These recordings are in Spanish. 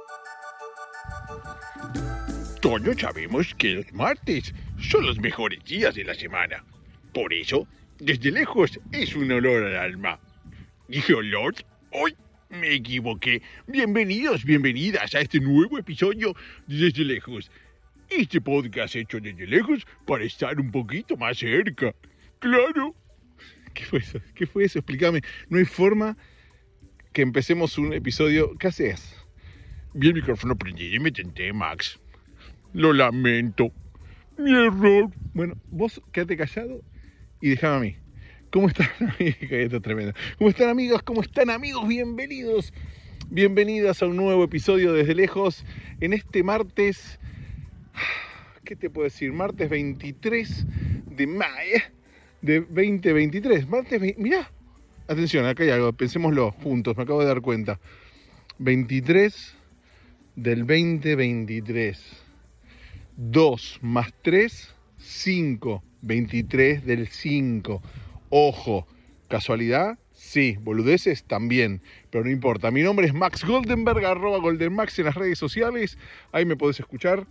Todos sabemos que los martes son los mejores días de la semana. Por eso, desde lejos es un olor al alma. ¿Dije olor? ¡Hoy me equivoqué! Bienvenidos, bienvenidas a este nuevo episodio de Desde Lejos. Este podcast hecho desde lejos para estar un poquito más cerca. ¡Claro! ¿Qué fue eso? ¿Qué fue eso? Explícame. No hay forma que empecemos un episodio. ¿Qué haces? Vi el micrófono prendido y me tenté, Max. Lo lamento. Mi error. Bueno, vos quédate callado y déjame a mí. ¿Cómo están, amigos? Esto es tremendo. ¿Cómo están, amigos? ¿Cómo están, amigos? Bienvenidos. Bienvenidas a un nuevo episodio Desde Lejos. En este martes... ¿Qué te puedo decir? Martes 23 de mayo de 2023. Mirá. Atención, acá hay algo. Pensémoslo juntos. Me acabo de dar cuenta. 23 del 2023. 2 más 3, 5. 23 del 5. Ojo, ¿casualidad? Sí. ¿Boludeces? También. Pero no importa. Mi nombre es Max Goldenberg, @GoldenMax en las redes sociales. Ahí me podés escuchar.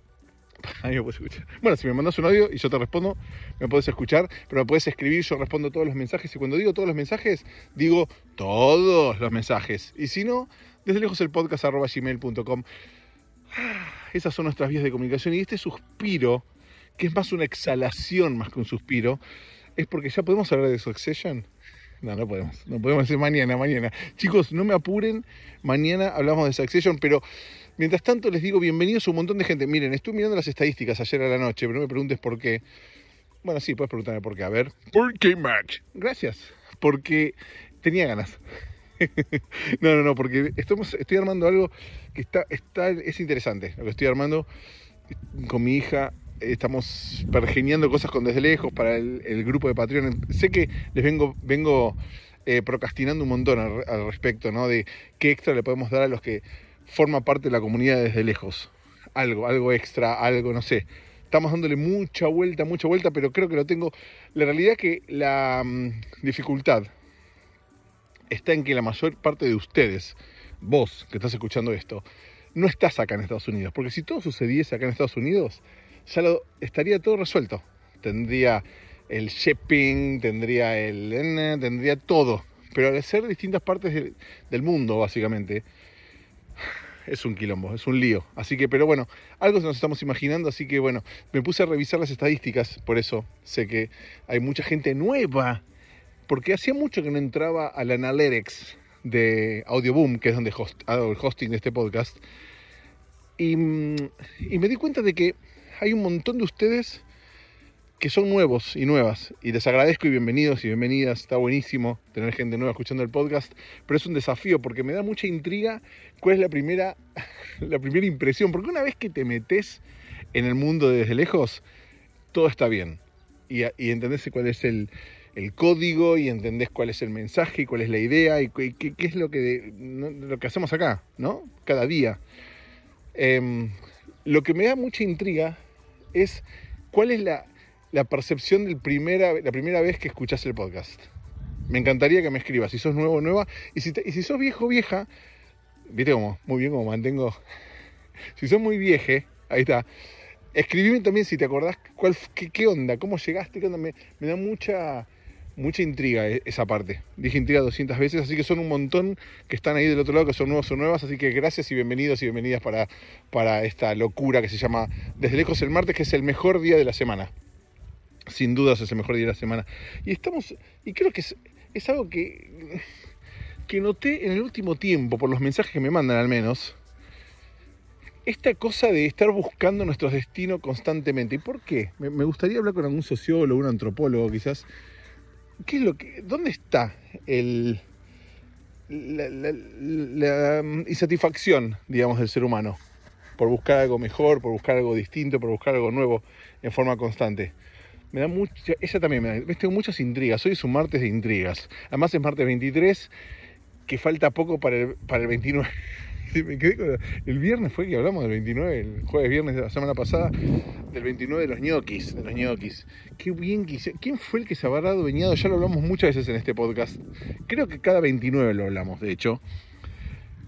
Bueno, si me mandas un audio y yo te respondo, me podés escuchar, pero me podés escribir, yo respondo todos los mensajes. Y cuando digo todos los mensajes, digo todos los mensajes. Y si no, desde lejos el podcast @gmail.com. Esas son nuestras vías de comunicación. Y este suspiro, que es más una exhalación más que un suspiro, es porque ya podemos hablar de Succession. No podemos decir mañana. Chicos, no me apuren, mañana hablamos de Succession, pero mientras tanto les digo bienvenidos a un montón de gente. Miren, estuve mirando las estadísticas ayer a la noche, pero no me preguntes por qué. Bueno, sí, puedes preguntarme por qué. A ver. ¿Por qué, Max? Gracias, porque tenía ganas. No, porque estoy armando algo que es interesante. Lo que estoy armando con mi hija. Estamos pergeñando cosas con Desde Lejos para el grupo de Patreon. Sé que les vengo procrastinando un montón al respecto, ¿no? De qué extra le podemos dar a los que forman parte de la comunidad de Desde Lejos. Algo extra, algo, no sé. Estamos dándole mucha vuelta, pero creo que lo tengo. La realidad es que la dificultad está en que la mayor parte de ustedes, vos que estás escuchando esto, no estás acá en Estados Unidos. Porque si todo sucediese acá en Estados Unidos, ya estaría todo resuelto. Tendría el shipping, tendría todo. Pero al ser distintas partes del mundo, básicamente, es un quilombo, es un lío. Así que, pero bueno, algo nos estamos imaginando. Así que bueno, me puse a revisar las estadísticas. Por eso sé que hay mucha gente nueva. Porque hacía mucho que no entraba al Analytics de Audioboom, que es donde hago el hosting de este podcast. Y me di cuenta de que hay un montón de ustedes que son nuevos y nuevas. Y les agradezco y bienvenidos y bienvenidas. Está buenísimo tener gente nueva escuchando el podcast. Pero es un desafío porque me da mucha intriga cuál es la primera impresión. Porque una vez que te metes en el mundo de Desde Lejos, todo está bien. Y entendés cuál es el código y entendés cuál es el mensaje y cuál es la idea y qué es lo que hacemos acá, ¿no? Cada día. Lo que me da mucha intriga es cuál es la percepción de la primera vez que escuchás el podcast. Me encantaría que me escribas si sos nuevo o nueva. Y si sos viejo o vieja, viste muy bien cómo mantengo. Si sos muy vieje, ahí está. Escribime también si te acordás qué onda, cómo llegaste, qué onda. Me da mucha intriga esa parte. Dije intriga 200 veces, así que son un montón que están ahí del otro lado, que son nuevos o nuevas, así que gracias y bienvenidos y bienvenidas para esta locura que se llama Desde Lejos el martes, que es el mejor día de la semana. Sin dudas es el mejor día de la semana. Y creo que es algo que noté en el último tiempo, por los mensajes que me mandan al menos, esta cosa de estar buscando nuestros destinos constantemente. ¿Y por qué? Me gustaría hablar con algún sociólogo, un antropólogo quizás. ¿Dónde está la insatisfacción, digamos, del ser humano? Por buscar algo mejor, por buscar algo distinto, por buscar algo nuevo en forma constante. Tengo muchas intrigas. Hoy es un martes de intrigas. Además es martes 23, que falta poco para el 29. Me quedé con el viernes fue que hablamos del 29, el jueves viernes de la semana pasada, del 29 de los ñoquis. Qué bien que hice. ¿Quién fue el que se habrá adueñado? Ya lo hablamos muchas veces en este podcast. Creo que cada 29 lo hablamos, de hecho.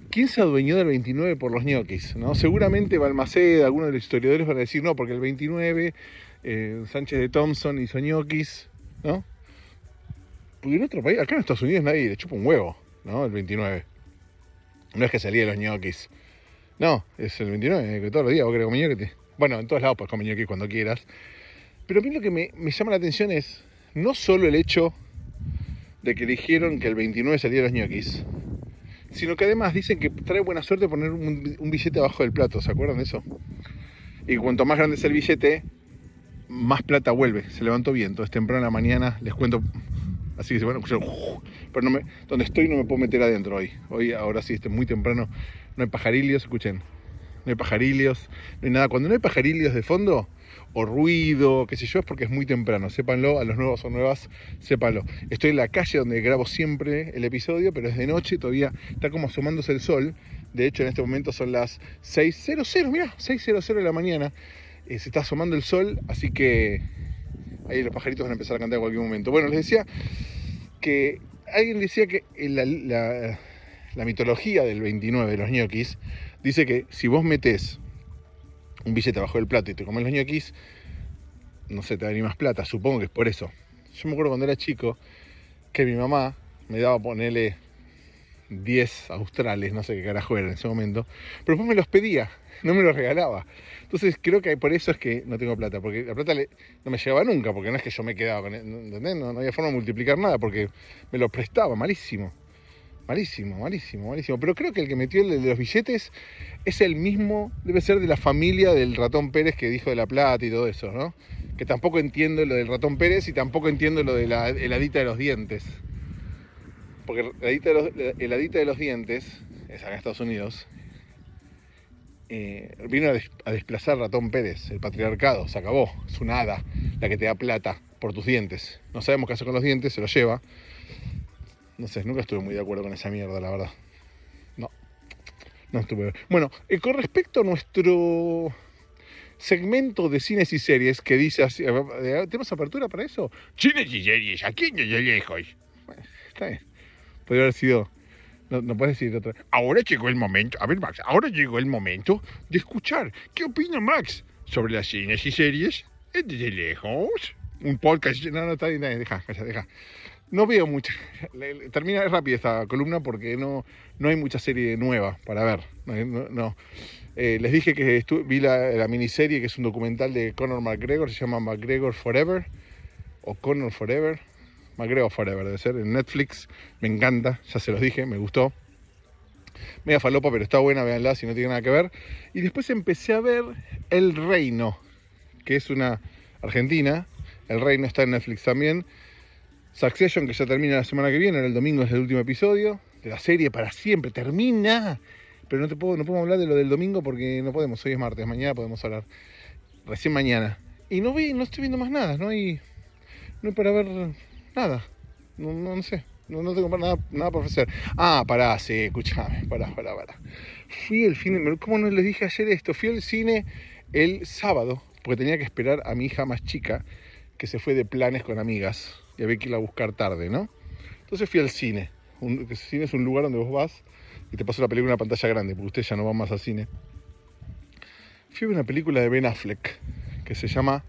¿quién se adueñó del 29 por los ñoquis? ¿No? Seguramente Balmaceda, algunos de los historiadores van a decir, no, porque el 29, Sánchez de Thompson hizo ñoquis, ¿no? Porque en otro país, acá en Estados Unidos nadie le chupa un huevo, ¿no? El 29. No es que salía de los ñoquis. No, es el 29, que todos los días vos querés comer ñoquis. Bueno, en todos lados puedes comer ñoquis cuando quieras. Pero a mí lo que me llama la atención es no solo el hecho de que eligieron que el 29 salía los ñoquis, sino que además dicen que trae buena suerte poner un billete abajo del plato, ¿se acuerdan de eso? Y cuanto más grande es el billete, más plata vuelve. Se levantó viento, es temprano en la mañana, les cuento. Así que se van a escuchar, pero donde estoy no me puedo meter adentro hoy. Hoy, ahora sí, muy temprano, no hay pajarillos, escuchen. No hay pajarillos, no hay nada. Cuando no hay pajarillos de fondo, o ruido, qué sé yo, es porque es muy temprano. Sépanlo, a los nuevos o nuevas, sépanlo. Estoy en la calle donde grabo siempre el episodio, pero es de noche, todavía está como asomándose el sol. De hecho, en este momento son las 6:00, mirá, 6:00 de la mañana. Se está asomando el sol, así que ahí los pajaritos van a empezar a cantar en cualquier momento. Bueno, les decía que alguien decía que la mitología del 29 de los ñoquis dice que si vos metés un billete abajo del plato y te comes los ñoquis, no sé, te va a venir más plata, supongo que es por eso. Yo me acuerdo cuando era chico que mi mamá me daba, ponerle 10 australes, no sé qué carajo era en ese momento, pero después me los pedía, no me los regalaba. Entonces creo que por eso es que no tengo plata, porque la plata no me llegaba nunca, porque no es que yo me quedaba con ¿entendés? No había forma de multiplicar nada, porque me lo prestaba, malísimo. Pero creo que el que metió el de los billetes es el mismo, debe ser de la familia del ratón Pérez que dijo de la plata y todo eso, ¿no? Que tampoco entiendo lo del ratón Pérez y tampoco entiendo lo de la heladita de los dientes. Porque la heladita de los dientes, es acá en Estados Unidos, vino a desplazar al ratón Pérez, el patriarcado, se acabó, es una hada la que te da plata por tus dientes. No sabemos qué hace con los dientes, se los lleva. No sé, nunca estuve muy de acuerdo con esa mierda, la verdad. No estuve. Bueno, con respecto a nuestro segmento de cines y series que dice así, ¿tenemos apertura para eso? Cines y series, aquí en lejos. Bueno, está bien. Podría haber sido. No puedes decir otra. Ahora llegó el momento. A ver, Max, ahora llegó el momento de escuchar. ¿Qué opina Max sobre las cines y series desde lejos? Un podcast. No, está bien, deja. No veo mucha. Termina rápido esta columna porque no hay mucha serie nueva para ver. No. Les dije que vi la miniserie, que es un documental de Conor McGregor, se llama McGregor Forever, o Conor Forever, McGregor Forever debe ser, en Netflix. Me encanta, ya se los dije, me gustó. Media falopa, pero está buena, véanla si no tiene nada que ver. Y después empecé a ver El Reino, que es una argentina. El Reino está en Netflix también. Succession, que ya termina la semana que viene, ahora el domingo es el último episodio de la serie para siempre, termina. Pero no podemos hablar de lo del domingo porque no podemos, hoy es martes, mañana podemos hablar, recién mañana. Y no estoy viendo más nada, no hay para ver nada, no sé, no tengo nada para ofrecer. Sí, escuchame, pará. Fui al cine, ¿cómo no les dije ayer esto? Fui al cine el sábado, porque tenía que esperar a mi hija más chica, que se fue de planes con amigas, y había que irla a buscar tarde, ¿no? Entonces fui al cine. El cine es un lugar donde vos vas y te pasó la película en una pantalla grande, porque ustedes ya no van más al cine. Fui a ver una película de Ben Affleck, que se llama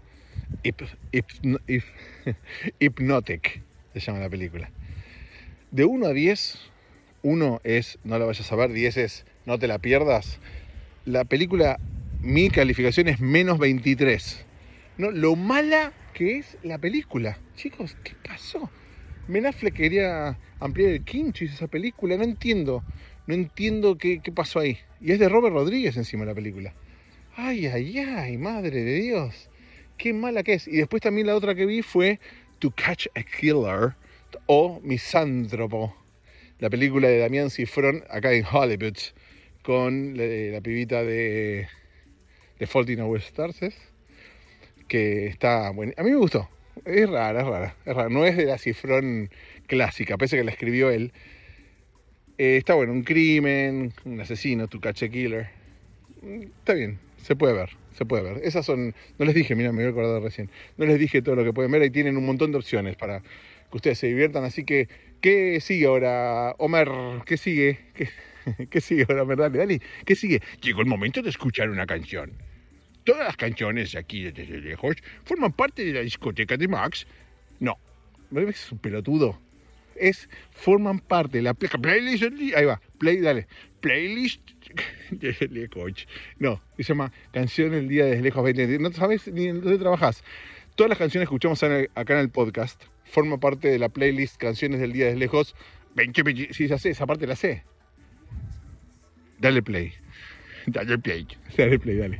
Hypnotic, se llama la película. De 1 a 10, 1 es no la vayas a ver, 10 es no te la pierdas. La película, mi calificación es -23. No, lo mala que es la película. Chicos, ¿qué pasó? Ben Affleck quería ampliar el quincho y esa película. No entiendo qué pasó ahí. Y es de Robert Rodríguez encima la película. Ay, madre de Dios. Qué mala que es. Y después también la otra que vi fue To Catch a Killer o Misántropo. La película de Damián Cifrón acá en Hollywood. Con la pibita de Fault in Our Stars, que está buena. A mí me gustó. Es rara. No es de la Cifrón clásica, pese a que la escribió él. Está bueno, un crimen, un asesino, To Catch a Killer. Está bien, se puede ver. Esas son, no les dije, mira, me había acordado recién. No les dije todo lo que pueden ver, ahí tienen un montón de opciones para que ustedes se diviertan. Así que, ¿qué sigue ahora, Homer? ¿Qué sigue? ¿Qué sigue ahora, verdad? Dale, ¿qué sigue? Llegó el momento de escuchar una canción. Todas las canciones aquí desde lejos forman parte de la discoteca de Max. No, es un pelotudo. Forman parte de la playlist. Ahí va, playlist desde lejos. No, se llama Canción del Día desde lejos 20. No sabes ni en dónde trabajás. Todas las canciones que escuchamos acá en el podcast forman parte de la playlist Canciones del Día desde lejos 20. Sí, ya sé, esa parte la sé. Dale play. Dale play. Dale play, dale.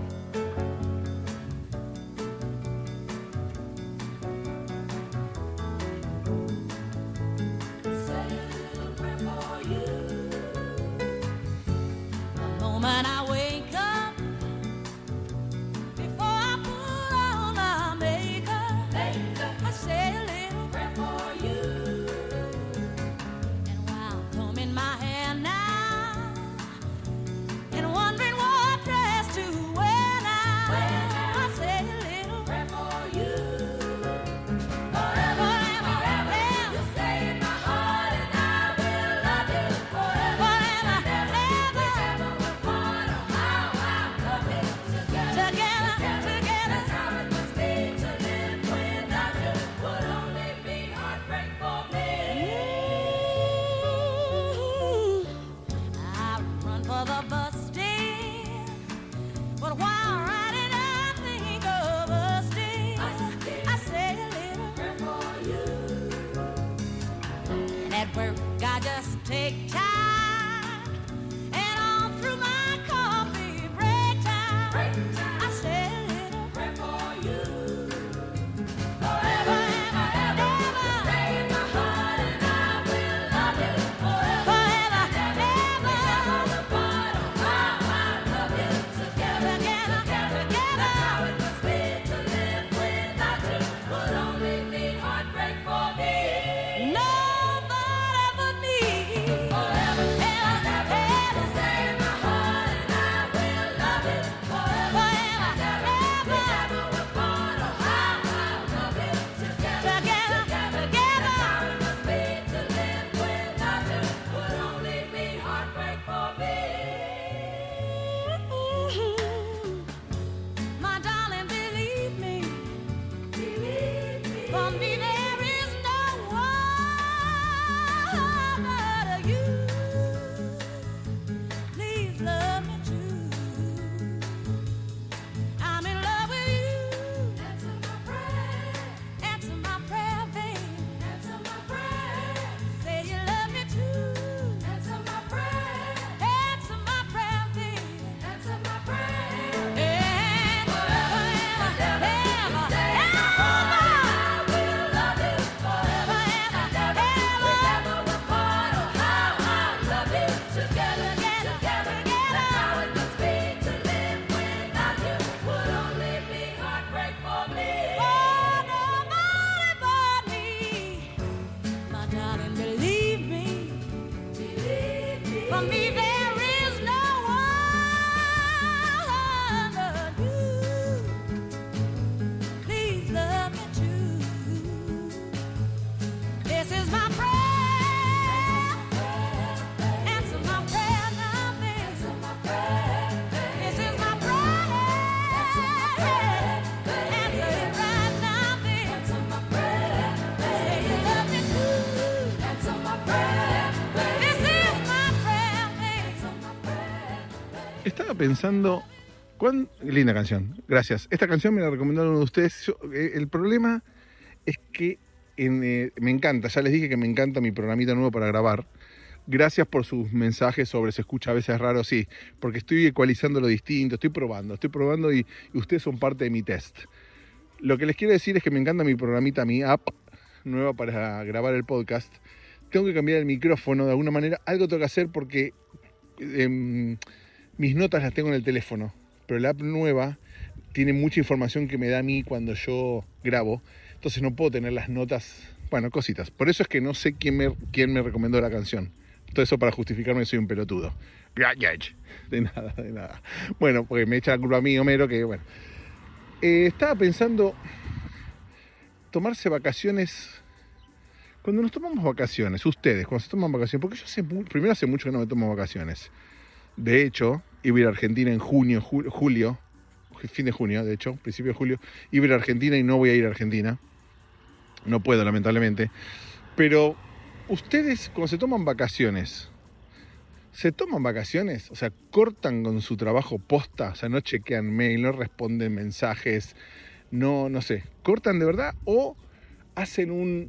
Estaba pensando, linda canción, gracias. Esta canción me la recomendaron uno de ustedes. El problema es que me encanta, ya les dije que me encanta mi programita nuevo para grabar. Gracias por sus mensajes sobre se escucha a veces raro, sí, porque estoy ecualizando lo distinto, estoy probando y ustedes son parte de mi test. Lo que les quiero decir es que me encanta mi programita, mi app nueva para grabar el podcast. Tengo que cambiar el micrófono de alguna manera, algo tengo que hacer porque mis notas las tengo en el teléfono, pero la app nueva tiene mucha información que me da a mí cuando yo grabo, entonces no puedo tener las notas, bueno, cositas. Por eso es que no sé quién me recomendó la canción. Todo eso para justificarme que soy un pelotudo. De nada. Bueno, porque me echa la culpa a mí, Homero, que bueno. Estaba pensando tomarse vacaciones Cuando nos tomamos vacaciones, ustedes, cuando se toman vacaciones, porque yo primero hace mucho que no me tomo vacaciones. De hecho, iba a ir a Argentina en junio, julio, fin de junio, de hecho, principio de julio, iba a ir a Argentina y no voy a ir a Argentina. No puedo, lamentablemente. Pero ustedes, cuando se toman vacaciones, o sea, cortan con su trabajo posta, o sea, no chequean mail, no responden mensajes, no sé, cortan de verdad o hacen un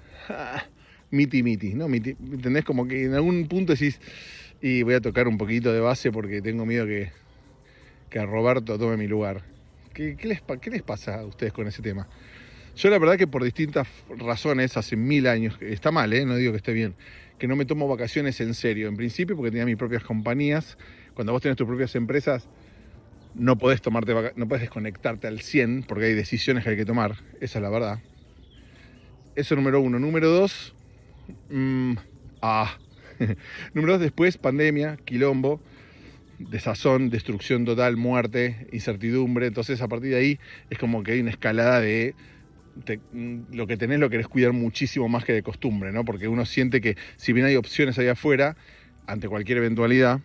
miti, ¿no? ¿Entendés? Como que en algún punto decís, y voy a tocar un poquito de base porque tengo miedo que a Roberto tome mi lugar. ¿Qué les pasa a ustedes con ese tema? Yo la verdad que por distintas razones, hace 1000 años, está mal, no digo que esté bien, que no me tomo vacaciones en serio. En principio porque tenía mis propias compañías. Cuando vos tenés tus propias empresas, no podés desconectarte al 100 porque hay decisiones que hay que tomar. Esa es la verdad. Eso número uno. Número dos, número dos, después pandemia, quilombo, desazón, destrucción total, muerte, incertidumbre. Entonces a partir de ahí es como que hay una escalada de lo que tenés lo querés cuidar muchísimo más que de costumbre, ¿no? Porque uno siente que si bien hay opciones ahí afuera, ante cualquier eventualidad,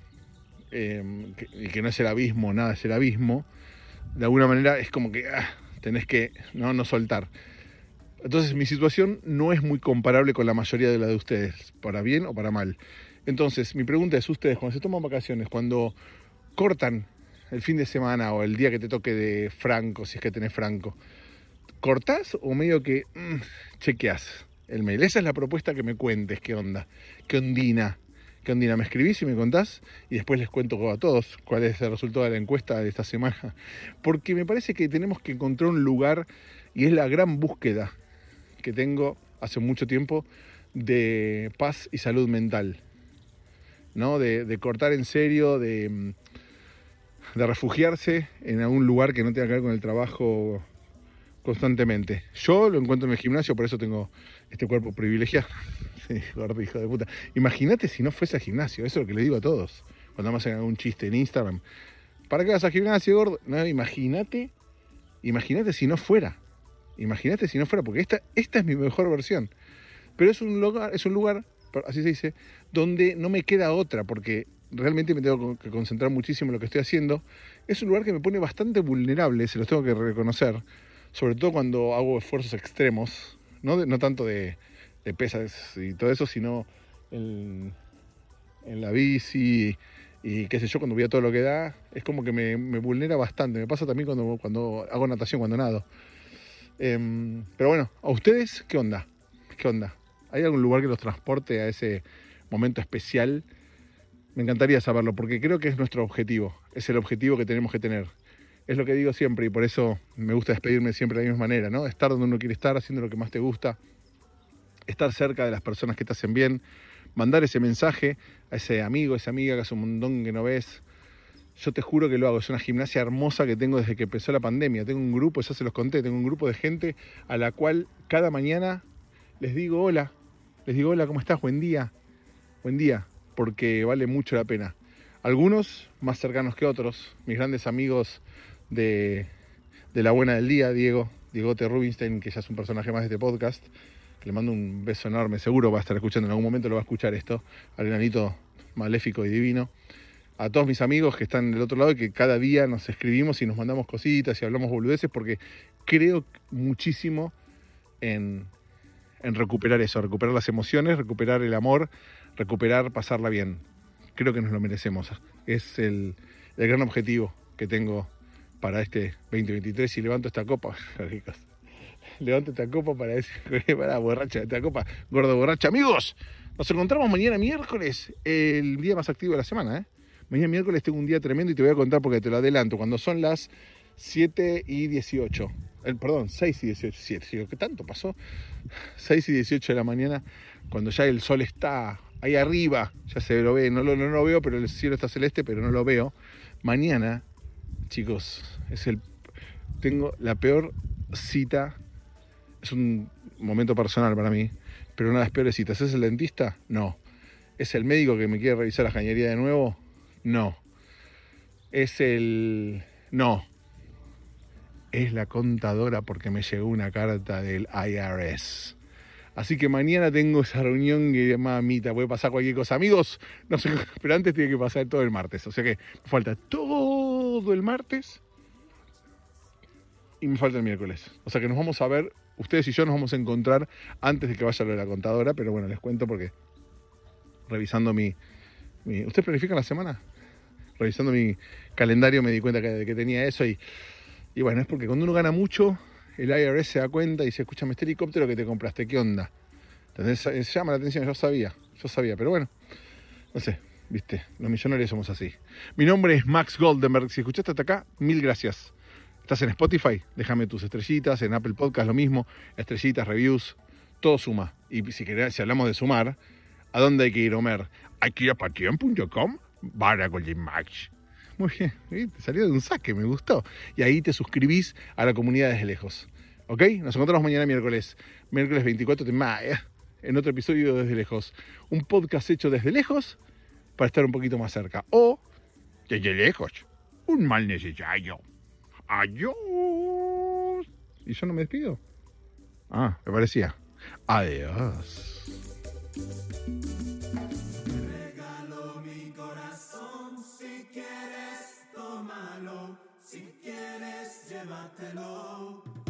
y que no es el abismo, nada es el abismo, de alguna manera es como que tenés que no soltar. Entonces mi situación no es muy comparable con la mayoría de la de ustedes, para bien o para mal. Entonces mi pregunta es, ustedes cuando se toman vacaciones, cuando cortan el fin de semana o el día que te toque de franco, si es que tenés franco, ¿cortás o medio que chequeás el mail? Esa es la propuesta, que me cuentes qué onda, qué ondina. Me escribís y me contás y después les cuento a todos cuál es el resultado de la encuesta de esta semana. Porque me parece que tenemos que encontrar un lugar, y es la gran búsqueda que tengo hace mucho tiempo, de paz y salud mental, ¿no? De cortar en serio, de refugiarse en algún lugar que no tenga que ver con el trabajo constantemente. Yo lo encuentro en el gimnasio, por eso tengo este cuerpo privilegiado. Sí, gordo, hijo de puta. Imagínate si no fuese al gimnasio, eso es lo que le digo a todos. Cuando me hacen algún chiste en Instagram. ¿Para qué vas al gimnasio, gordo? No, imagínate si no fuera. Imagínate si no fuera, porque esta es mi mejor versión. Pero es un lugar, así se dice, donde no me queda otra, porque realmente me tengo que concentrar muchísimo en lo que estoy haciendo. Es un lugar que me pone bastante vulnerable, se los tengo que reconocer. Sobre todo cuando hago esfuerzos extremos, no tanto de pesas y todo eso, sino en la bici y qué sé yo, cuando voy a todo lo que da, es como que me vulnera bastante. Me pasa también cuando hago natación, cuando nado. Pero bueno, ¿a ustedes qué onda? ¿Hay algún lugar que los transporte a ese momento especial? Me encantaría saberlo, porque creo que es nuestro objetivo, es el objetivo que tenemos que tener. Es lo que digo siempre y por eso me gusta despedirme siempre de la misma manera, ¿no? Estar donde uno quiere estar, haciendo lo que más te gusta, estar cerca de las personas que te hacen bien, mandar ese mensaje a ese amigo, esa amiga que hace un montón que no ves. Yo te juro que lo hago, es una gimnasia hermosa que tengo desde que empezó la pandemia. Tengo un grupo, ya se los conté, tengo un grupo de gente a la cual cada mañana les digo hola, ¿cómo estás? Buen día, porque vale mucho la pena. Algunos más cercanos que otros, mis grandes amigos de la buena del día, Diegote Rubinstein, que ya es un personaje más de este podcast, que le mando un beso enorme, seguro va a estar escuchando, en algún momento lo va a escuchar esto, al enanito maléfico y divino. A todos mis amigos que están del otro lado y que cada día nos escribimos y nos mandamos cositas y hablamos boludeces, porque creo muchísimo en recuperar eso, recuperar las emociones, recuperar el amor, recuperar pasarla bien. Creo que nos lo merecemos. Es el gran objetivo que tengo para este 2023 y levanto esta copa. Levanto esta copa para decir, para borracha, esta copa, gordo borracha. Amigos, nos encontramos mañana miércoles, el día más activo de la semana, Mañana miércoles tengo un día tremendo y te voy a contar porque te lo adelanto. Cuando son las 7:18, perdón, 6:18, 7, ¿qué tanto pasó? 6:18 de la mañana, cuando ya el sol está ahí arriba, ya se lo ve, no lo veo, pero el cielo está celeste, pero no lo veo. Mañana, chicos, tengo la peor cita, es un momento personal para mí, pero una de las peores citas. ¿Es el dentista? No. ¿Es el médico que me quiere revisar la cañería de nuevo? No. No. Es la contadora porque me llegó una carta del IRS. Así que mañana tengo esa reunión que, mamita, puede pasar cualquier cosa. Amigos, no sé, pero antes tiene que pasar todo el martes. O sea que me falta todo el martes y me falta el miércoles. O sea que nos vamos a ver, ustedes y yo nos vamos a encontrar antes de que vaya lo de la contadora. Pero bueno, les cuento porque revisando ¿Ustedes planifican la semana? Revisando mi calendario me di cuenta que tenía eso y bueno, es porque cuando uno gana mucho, el IRS se da cuenta y dice, escúchame, este helicóptero que te compraste, ¿qué onda? Entonces llama la atención, yo sabía, pero bueno, no sé, viste, los millonarios somos así. Mi nombre es Max Goldenberg, si escuchaste hasta acá, mil gracias. Estás en Spotify, déjame tus estrellitas, en Apple Podcast lo mismo, estrellitas, reviews, todo suma. Y si hablamos de sumar, ¿a dónde hay que ir, Homer? Hay que ir a patreon.com/GoldenMax. Muy bien, te salió de un saque, me gustó. Y ahí te suscribís a la comunidad Desde Lejos. ¿Ok? Nos encontramos mañana miércoles 24 de mayo, en otro episodio de Desde Lejos. Un podcast hecho desde lejos para estar un poquito más cerca. O, desde lejos, un mal necesario. Adiós. ¿Y yo no me despido? Me parecía. Adiós. Si quieres, tómalo. Si quieres, llévatelo.